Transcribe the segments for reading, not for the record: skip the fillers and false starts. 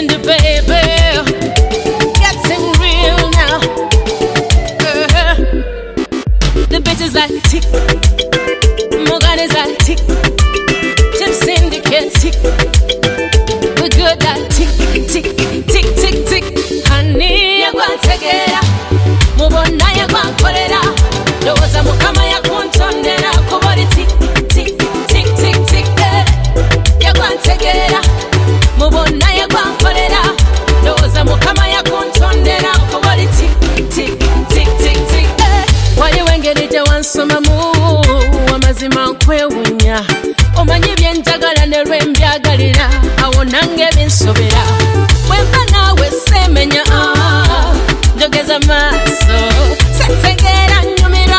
tender, baby. Getting real now. The bitches like tick, Morgan is like tick, Jim Syndicate tick. We good like tick, tick, tick, tick, tick. Honey, you want to get up, mubona you want to put it out. Those are mukama ya kuntondera kubori tick, tick, tick, tick, tick. You want to get up, mubona you want to put it out. Those are mukama ya kuntondera kubori tick, tick, tick, tick, tick. Why you ain't get it once summer move? Amazima nkwewunya omanyi byenjagala ne lwembyagalira awo nange binsobera bwemba naawe semenya njogeza maaso sesegera nyumira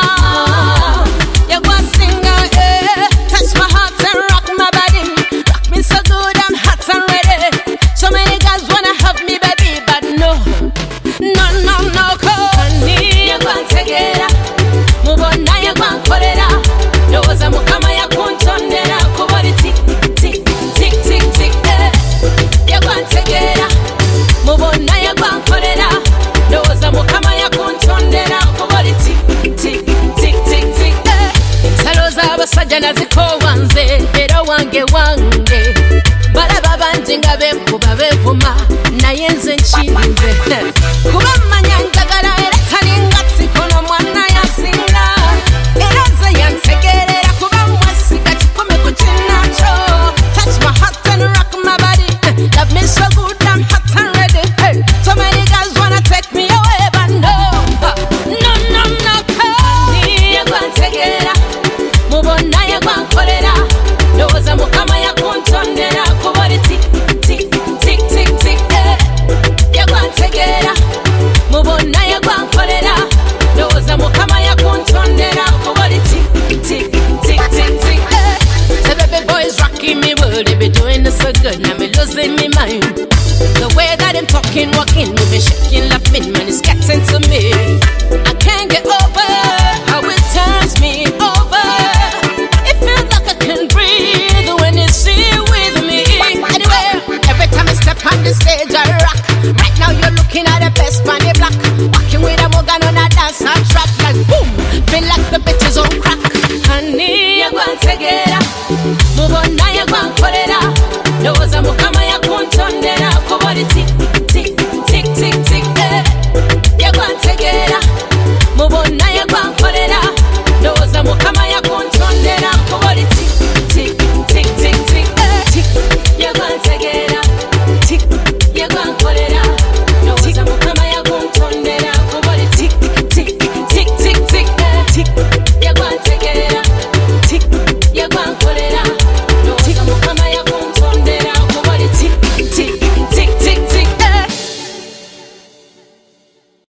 yagwasinga touch my heart and rock my body, rock me so good I'm hot and ready. So many guys wanna have me baby but no, no, no, no. Honey, you want to get up, mubona you want to put it out. Doza mukama ya kuntondera kubori tick, tick, tick, tick, tick. You want to get up, mubona you want to put it out. Doza mukama ya kuntondera kubori tick, tick, tick, tick, tick. Ensalo z'abasajja nazikowa nze era wange wange balaba bangi nga benkuba bevuma naye nze nkirinze kuba mmanya njagala era talinga sikono mwana yasinga era nze yantegeerera kuba mwesiga kikome ku kinakyo. Touch my heart and rock my body, love me so good I'm hot and ready. Hey, so many guys wanna take me away but no, no, no, no. Honey, you want to get up, mubona you want to put it out. Doza mukama ya kuntondera kubori tick, tick, tick, tick, tick. You want to get up, mubona you want to put it out. Doza mukama ya kuntondera kubori tick, tick, tick, tick, tick. The baby boys rocking me world, they be doing this so good, now me losing me mind. The way that them talking, walking, me be shaking like